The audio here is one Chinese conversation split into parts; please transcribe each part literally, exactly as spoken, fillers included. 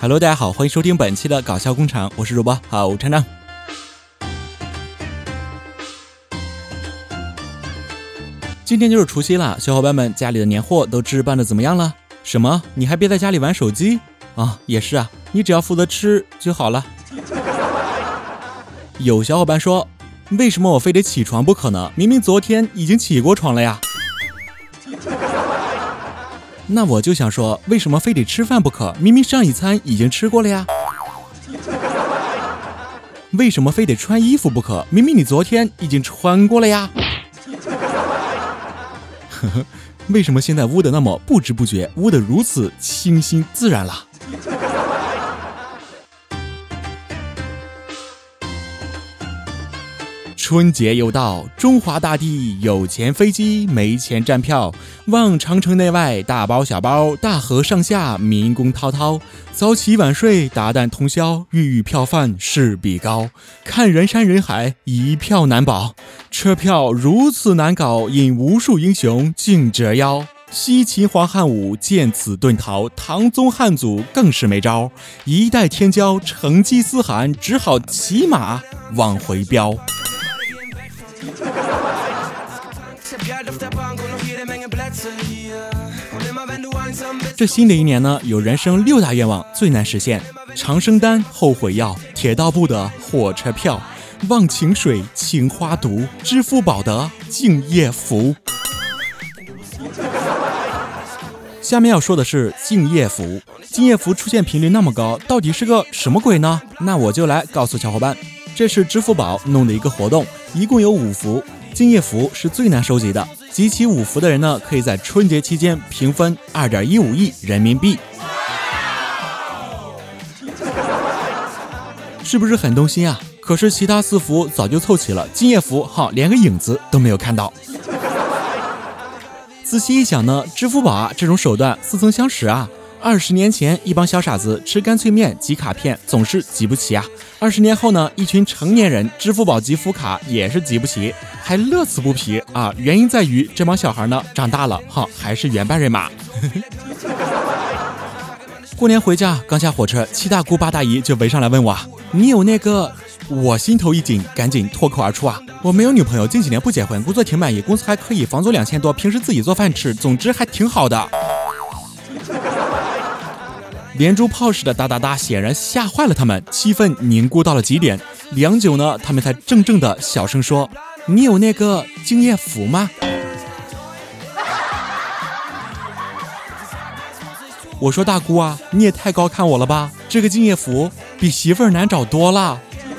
Hello， 大家好，欢迎收听本期的搞笑工厂，我是主播郝厂长。今天就是除夕了，小伙伴们家里的年货都置办的怎么样了？什么？你还别在家里玩手机啊？也是啊，你只要负责吃就好了。有小伙伴说，为什么我非得起床不可呢？明明昨天已经起过床了呀。那我就想说，为什么非得吃饭不可？明明上一餐已经吃过了呀。为什么非得穿衣服不可？明明你昨天已经穿过了呀。呵呵，为什么现在污的那么不知不觉，污的如此清新自然了？春节又到，中华大地有钱飞机，没钱站票。望长城内外，大包小包，大河上下，民工滔滔。早起晚睡，达旦通宵，预票饭势必高。看人山人海，一票难保。车票如此难搞，引无数英雄竞折腰。西秦皇汉武见此遁逃，唐宗汉祖更是没招。一代天骄成吉思汗，只好骑马往回飙。这新的一年呢，有人生六大愿望最难实现：长生丹、后悔药、铁道部的火车票、忘情水、情花毒、支付宝的敬业福。下面要说的是敬业福。敬业福出现频率那么高，到底是个什么鬼呢？那我就来告诉小伙伴，这是支付宝弄的一个活动，一共有五福，敬业福是最难收集的。集齐五福的人呢，可以在春节期间平分 二点一五亿人民币。是不是很动心啊？可是其他四福早就凑齐了，敬业福哈连个影子都没有看到。仔细一想呢，支付宝啊这种手段似曾相识啊。二十年前，一帮小傻子吃干脆面集卡片总是集不齐啊。二十年后呢，一群成年人支付宝集福卡也是集不齐，还乐此不疲啊。原因在于这帮小孩呢长大了哈，还是原班人马。过年回家刚下火车，七大姑八大姨就围上来问我，你有那个？我心头一紧，赶紧脱口而出啊，我没有女朋友，近几年不结婚，工作挺满意，公司还可以，房租两千多，平时自己做饭吃，总之还挺好的。连珠炮似的哒哒哒，显然吓坏了他们，气氛凝固到了极点。良久呢，他们才怔怔的小声说，你有那个敬业福吗？我说大姑啊，你也太高看我了吧，这个敬业福比媳妇儿难找多了。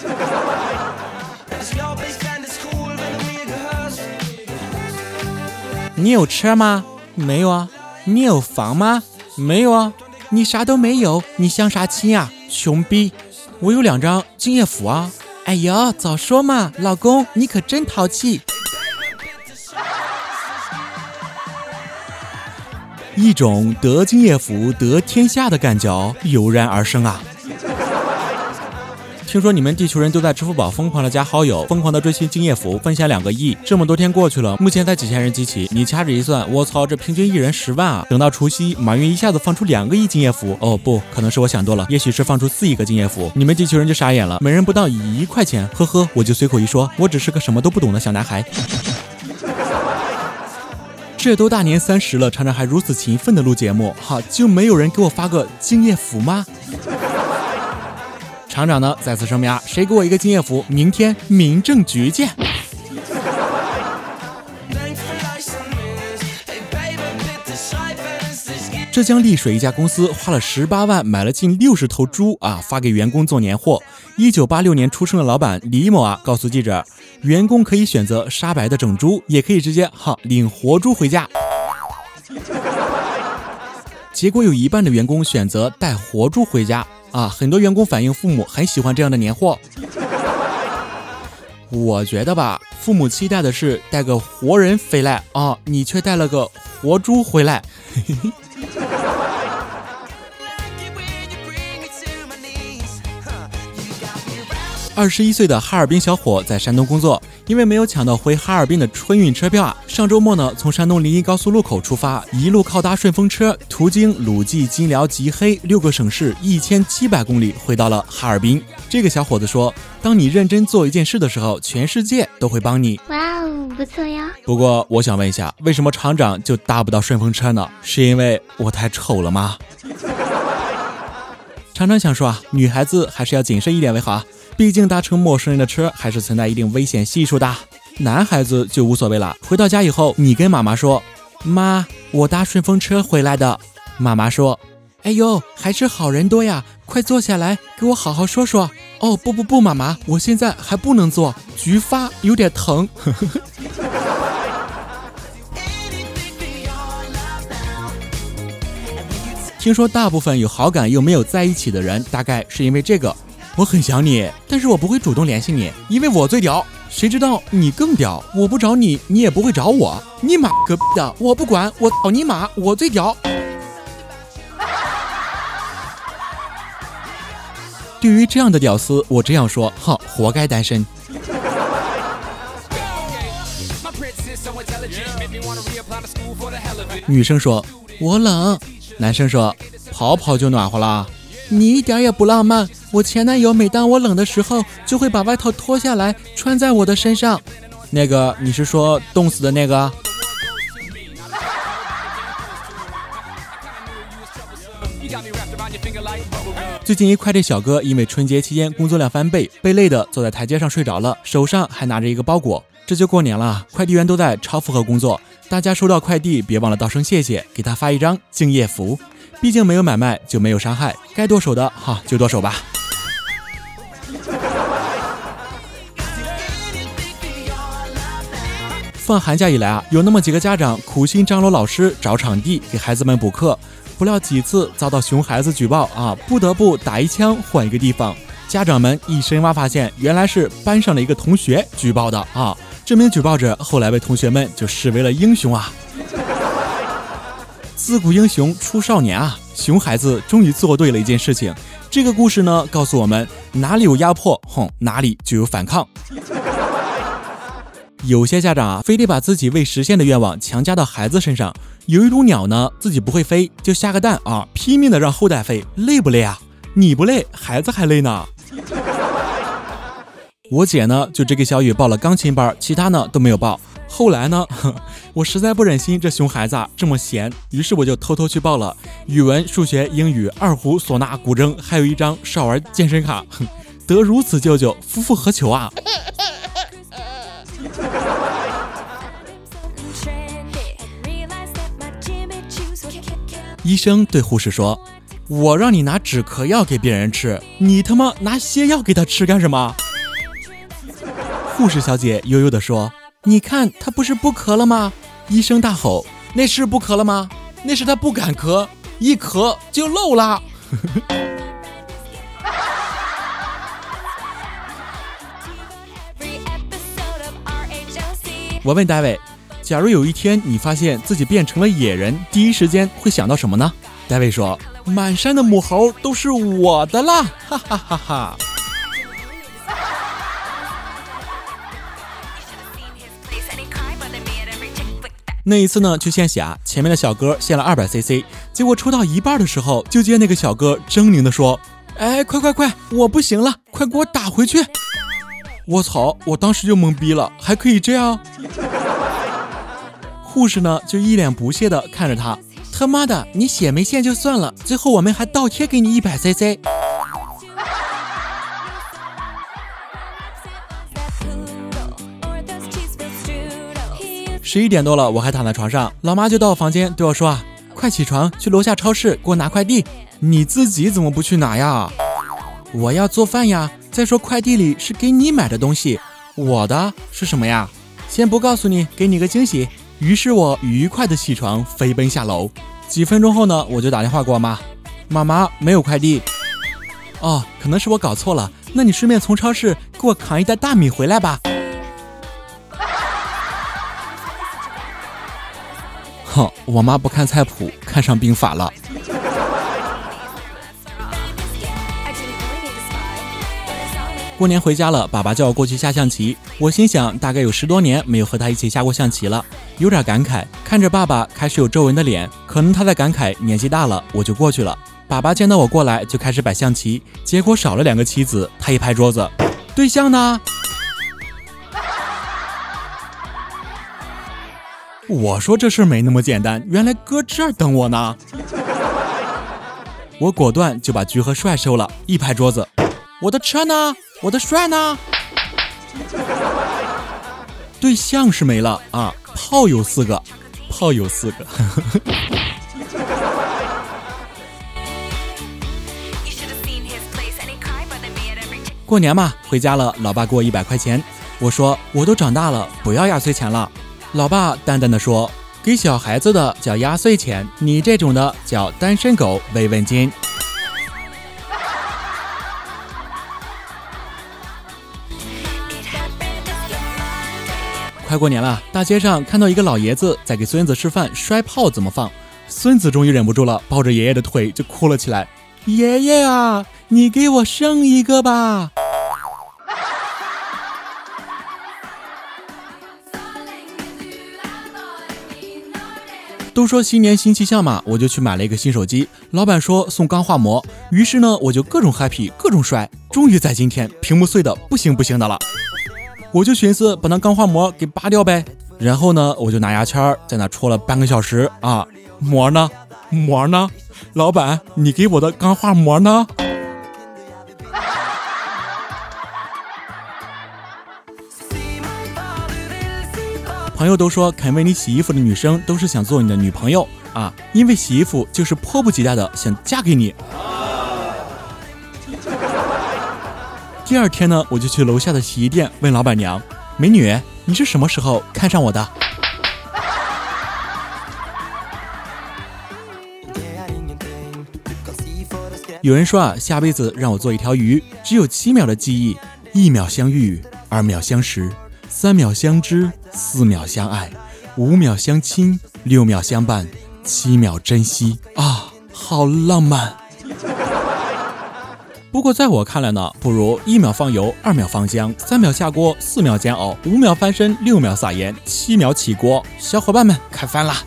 你有车吗？没有啊。你有房吗？没有啊。你啥都没有，你相啥亲啊，穷逼！我有两张敬业福啊。哎呦，早说嘛，老公你可真淘气。一种得敬业福得天下的感觉油然而生啊。听说你们地球人都在支付宝疯狂的加好友，疯狂的追寻敬业福，分享两个亿。这么多天过去了，目前才几千人集齐，你掐指一算，我操，这平均一人十万啊！等到除夕，马云一下子放出两个亿敬业福，哦不，可能是我想多了，也许是放出四亿个敬业福，你们地球人就傻眼了，每人不到一块钱，呵呵，我就随口一说，我只是个什么都不懂的小男孩。这都大年三十了，常常还如此勤奋的录节目，哈，就没有人给我发个敬业福吗？厂长呢再次声明啊，谁给我一个敬业福，明天民政局见。浙江丽水一家公司花了十八万买了近六十头猪啊，发给员工做年货。一九八六年出生的老板李某啊，告诉记者，员工可以选择杀白的整猪，也可以直接哈领活猪回家。结果有一半的员工选择带活猪回家啊，很多员工反映父母很喜欢这样的年货。我觉得吧，父母期待的是带个活人回来啊，你却带了个活猪回来。 二十一岁的哈尔滨小伙在山东工作，因为没有抢到回哈尔滨的春运车票啊，上周末呢从山东临沂高速路口出发，一路靠搭顺风车，途经鲁冀、金辽、吉黑六个省市，一千七百公里回到了哈尔滨。这个小伙子说，当你认真做一件事的时候，全世界都会帮你。 哇哦，不错呀。 不过我想问一下，为什么厂长就搭不到顺风车呢？是因为我太丑了吗？厂长想说啊，女孩子还是要谨慎一点为好，毕竟搭乘陌生人的车还是存在一定危险系数的。男孩子就无所谓了，回到家以后，你跟妈妈说，妈，我搭顺风车回来的。妈妈说，哎呦，还是好人多呀，快坐下来给我好好说说。哦，不不不，妈妈，我现在还不能坐，菊发有点疼。听说大部分有好感又没有在一起的人，大概是因为这个。我很想你，但是我不会主动联系你，因为我最屌。谁知道你更屌，我不找你，你也不会找我。你妈个逼的，我不管，我操你妈，我最屌。对于这样的屌丝，我这样说，哼，活该单身。女生说，我冷。男生说，跑跑就暖和了。你一点也不浪漫，我前男友每当我冷的时候就会把外套脱下来穿在我的身上。那个你是说冻死的那个？最近一快递小哥因为春节期间工作量翻倍，被累得坐在台阶上睡着了，手上还拿着一个包裹。这就过年了，快递员都在超负荷工作，大家收到快递别忘了道声谢谢，给他发一张敬业福。毕竟没有买卖就没有伤害，该剁手的哈就剁手吧。放寒假以来啊，有那么几个家长苦心张罗老师找场地给孩子们补课，不料几次遭到熊孩子举报啊，不得不打一枪换一个地方。家长们一深挖发现，原来是班上的一个同学举报的啊。这名举报者后来被同学们就视为了英雄啊。自古英雄出少年啊，熊孩子终于做对了一件事情。这个故事呢，告诉我们哪里有压迫，哼，哪里就有反抗。有些家长啊，非得把自己未实现的愿望强加到孩子身上。有一种鸟呢，自己不会飞，就下个蛋啊，拼命的让后代飞，累不累啊？你不累，孩子还累呢。我姐呢，就这个小雨报了钢琴班，其他呢都没有报。后来呢，我实在不忍心这熊孩子啊这么闲，于是我就偷偷去报了语文、数学、英语、二胡、唢呐、古筝，还有一张少儿健身卡。得如此舅舅，夫复何求啊！医生对护士说，我让你拿止咳药给别人吃，你他妈拿泻药给他吃干什么？护士小姐悠悠地说，你看他不是不咳了吗？医生大吼，那是不咳了吗？那是他不敢咳，一咳就漏了。我问大卫，假如有一天你发现自己变成了野人，第一时间会想到什么呢？大卫说，满山的母猴都是我的啦，哈哈哈哈。那一次呢，去献血啊，前面的小哥献了 二百 C C， 结果抽到一半的时候，就见那个小哥狰狞地说，哎，快快快，我不行了，快给我打回去。我操，我当时就懵逼了，还可以这样？护士呢就一脸不屑地看着他，他妈的，你血没献就算了，最后我们还倒贴给你 一百 C C。十一点多了，我还躺在床上，老妈就到我房间对我说啊，快起床，去楼下超市给我拿快递。你自己怎么不去拿呀？我要做饭呀。再说快递里是给你买的东西，我的是什么呀？先不告诉你，给你个惊喜。于是我愉快的起床，飞奔下楼。几分钟后呢，我就打电话给我妈，妈妈没有快递。哦，可能是我搞错了，那你顺便从超市给我扛一袋大米回来吧。哼，我妈不看菜谱，看上兵法了。 过年回家了，爸爸叫我过去下象棋，我心想大概有十多年没有和他一起下过象棋了，有点感慨。看着爸爸开始有皱纹的脸，可能他在感慨年纪大了，我就过去了。爸爸见到我过来就开始摆象棋，结果少了两个棋子，他一拍桌子，对象呢？我说这事没那么简单，原来搁这儿等我呢。我果断就把局和帅收了，一拍桌子，我的车呢？我的帅呢？对象是没了啊，炮有四个，炮有四个。过年嘛，回家了，老爸给我一百块钱，我说我都长大了，不要压岁钱了。老爸淡淡的说，给小孩子的叫压岁钱，你这种的叫单身狗慰问金。快过年了，大街上看到一个老爷子在给孙子示范摔炮怎么放，孙子终于忍不住了，抱着爷爷的腿就哭了起来，爷爷啊，你给我生一个吧。都说新年新气象嘛，我就去买了一个新手机，老板说送钢化膜，于是呢我就各种 happy 各种摔，终于在今天屏幕碎的不行不行的了，我就寻思把那钢化膜给拔掉呗，然后呢我就拿牙签在那戳了半个小时啊，膜呢膜呢，老板你给我的钢化膜呢？朋友都说肯为你洗衣服的女生都是想做你的女朋友啊，因为洗衣服就是迫不及待的想嫁给你。第二天呢，我就去楼下的洗衣店问老板娘，美女，你是什么时候看上我的？有人说啊，下辈子让我做一条鱼，只有七秒的记忆，一秒相遇，二秒相识，三秒相知，四秒相爱，五秒相亲，六秒相伴，七秒珍惜啊，好浪漫。不过在我看来呢，不如一秒放油，二秒放姜，三秒下锅，四秒煎熬，五秒翻身，六秒撒盐，七秒起锅。小伙伴们开饭啦！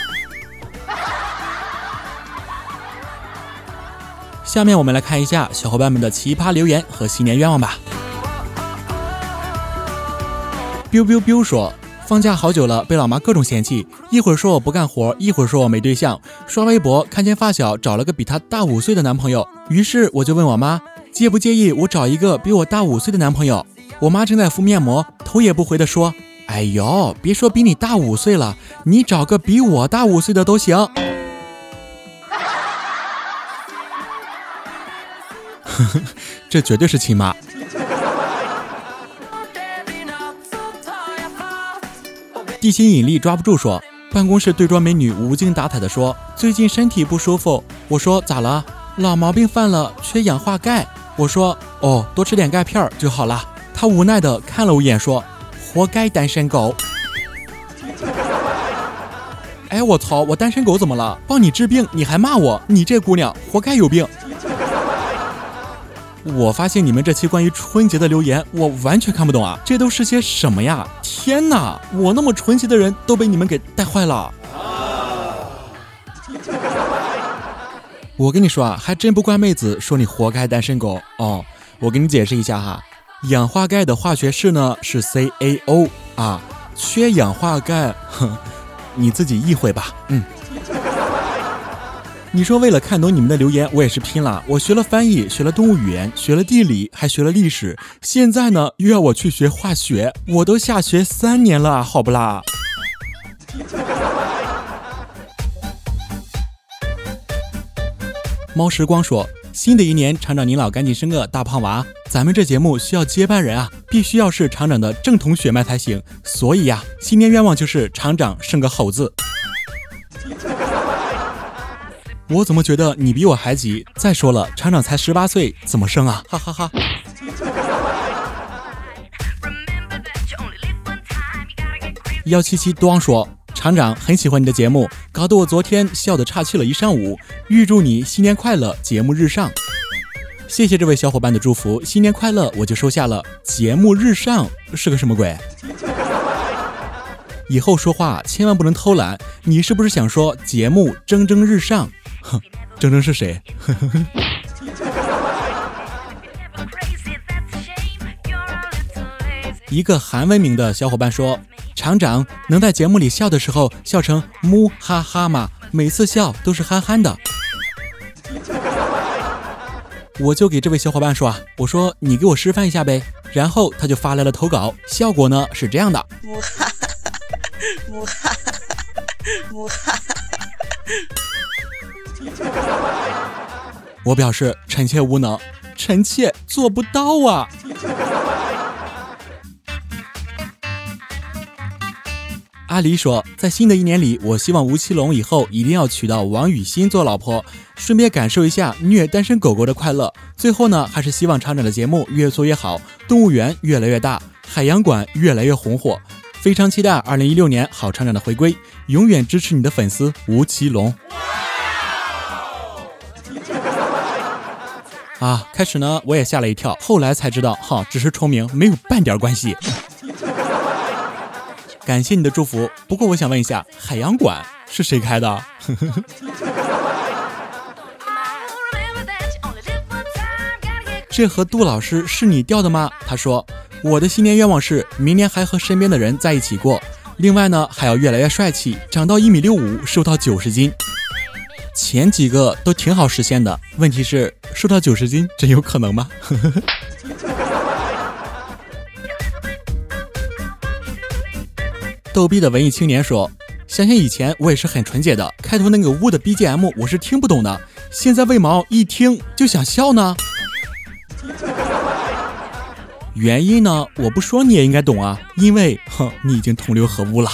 下面我们来看一下小伙伴们的奇葩留言和新年愿望吧。biu biu biu 说，放假好久了，被老妈各种嫌弃，一会儿说我不干活，一会儿说我没对象。刷微博看见发小找了个比他大五岁的男朋友，于是我就问我妈，介不介意我找一个比我大五岁的男朋友？我妈正在敷面膜，头也不回的说，哎呦，别说比你大五岁了，你找个比我大五岁的都行。这绝对是亲妈。地心引力抓不住说，办公室对桌美女无精打采的说，最近身体不舒服。我说咋了？老毛病犯了，缺氧化钙。我说哦，多吃点钙片就好了。她无奈的看了我一眼说，活该单身狗。哎我操，我单身狗怎么了？帮你治病你还骂我，你这姑娘活该有病。我发现你们这期关于春节的留言我完全看不懂啊，这都是些什么呀？天哪，我那么纯洁的人都被你们给带坏了。我跟你说啊，还真不怪妹子说你活该单身狗哦。我给你解释一下哈，氧化钙的化学式呢是 C A O 啊，缺氧化钙，哼，你自己意会吧。嗯。你说为了看懂你们的留言，我也是拼了。我学了翻译，学了动物语言，学了地理，还学了历史。现在呢，又要我去学化学，我都下学三年了，好不啦？猫时光说，新的一年，厂长您老赶紧生个大胖娃，咱们这节目需要接班人啊，必须要是厂长的正统血脉才行。所以呀，新年愿望就是厂长生个猴子。我怎么觉得你比我还急？再说了，厂长才十八岁，怎么生啊？哈哈哈。幺七七多说，厂长很喜欢你的节目，搞得我昨天笑得岔气了一上午。预祝你新年快乐，节目日上。 谢谢这位小伙伴的祝福，新年快乐，我就收下了。节目日上是个什么鬼？以后说话千万不能偷懒，你是不是想说节目蒸蒸日上？哼，蒸蒸是谁？一个韩文名的小伙伴说，厂长能在节目里笑的时候笑成木哈哈吗？每次笑都是憨憨的。我就给这位小伙伴说啊，我说你给我示范一下呗，然后他就发来了投稿，效果呢是这样的。木哈哈木哈哈木哈哈。我表示臣妾无能，臣妾做不到啊。阿狸说，在新的一年里，我希望吴奇隆以后一定要娶到王语欣做老婆，顺便感受一下虐单身狗狗的快乐。最后呢，还是希望厂长的节目越做越好，动物园越来越大，海洋馆越来越红火。非常期待二零一六年好厂长的回归，永远支持你的粉丝吴奇隆。啊，开始呢我也吓了一跳，后来才知道哈，只是重名，没有半点关系。感谢你的祝福，不过我想问一下，海洋馆是谁开的？这盒杜老师是你掉的吗？他说，我的新年愿望是明年还和身边的人在一起过，另外呢还要越来越帅气，长到一米六五，瘦到九十斤。前几个都挺好实现的，问题是瘦到九十斤真有可能吗？逗逼的文艺青年说，想想以前我也是很纯洁的，开头那个污的 B G M 我是听不懂的，现在为毛一听就想笑呢？原因呢我不说你也应该懂啊，因为哼，你已经同流合污了。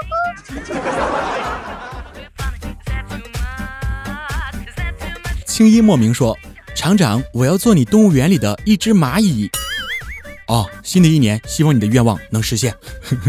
青衣莫名说，厂长我要做你动物园里的一只蚂蚁。哦，新的一年希望你的愿望能实现。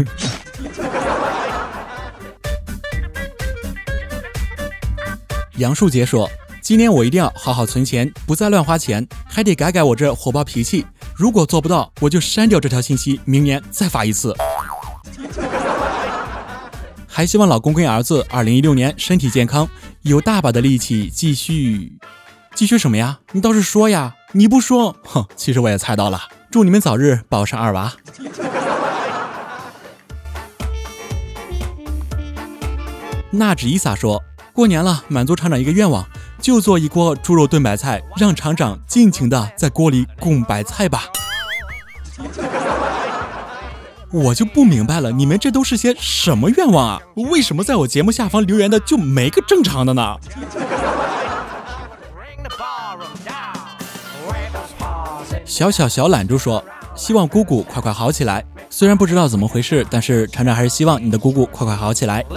杨树杰说，今年我一定要好好存钱，不再乱花钱，还得改改我这火爆脾气，如果做不到我就删掉这条信息，明年再发一次。还希望老公跟儿子二零一六年身体健康，有大把的力气继续继续什么呀？你倒是说呀，你不说，哼，其实我也猜到了。祝你们早日抱上二娃。纳指伊萨说，过年了，满足厂长一个愿望，就做一锅猪肉炖白菜，让厂长尽情的在锅里拱白菜吧。我就不明白了，你们这都是些什么愿望啊？为什么在我节目下方留言的就没个正常的呢？小小小懒猪说，希望姑姑快快好起来，虽然不知道怎么回事，但是厂长还是希望你的姑姑快快好起来。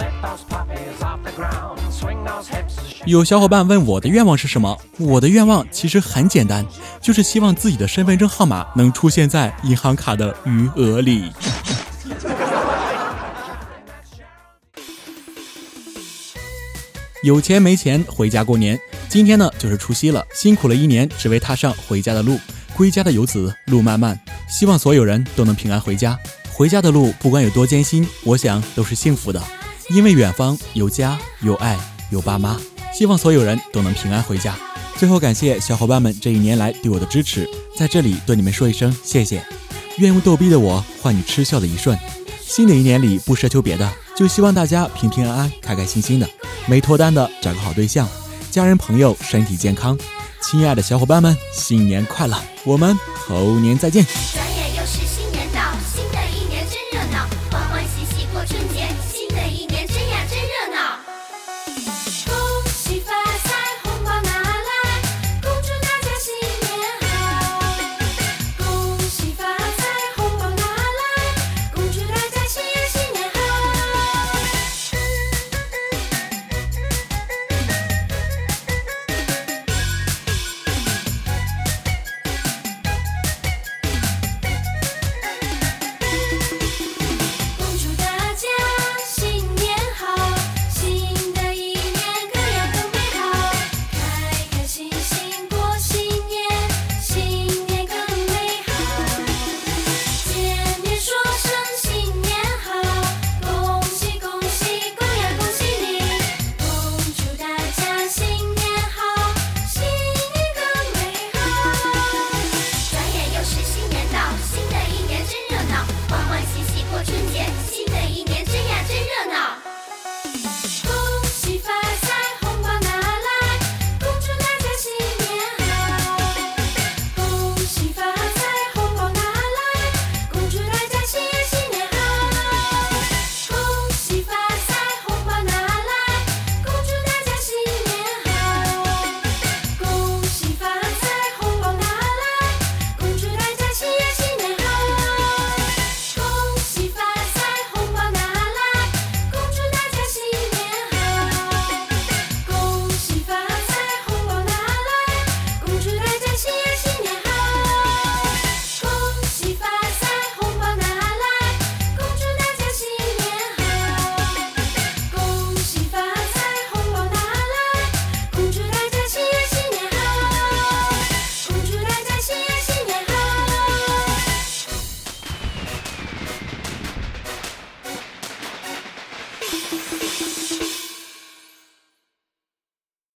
有小伙伴问我的愿望是什么，我的愿望其实很简单，就是希望自己的身份证号码能出现在银行卡的余额里。有钱没钱回家过年，今天呢就是除夕了，辛苦了一年，只为踏上回家的路。归家的游子路漫漫，希望所有人都能平安回家。回家的路不管有多艰辛，我想都是幸福的，因为远方有家有爱有爸妈，希望所有人都能平安回家。最后感谢小伙伴们这一年来对我的支持，在这里对你们说一声谢谢。愿用逗逼的我换你吃笑的一瞬。新的一年里不奢求别的，就希望大家平平安安开开心心的，没脱单的找个好对象，家人朋友身体健康。亲爱的小伙伴们，新年快乐，我们猴年再见。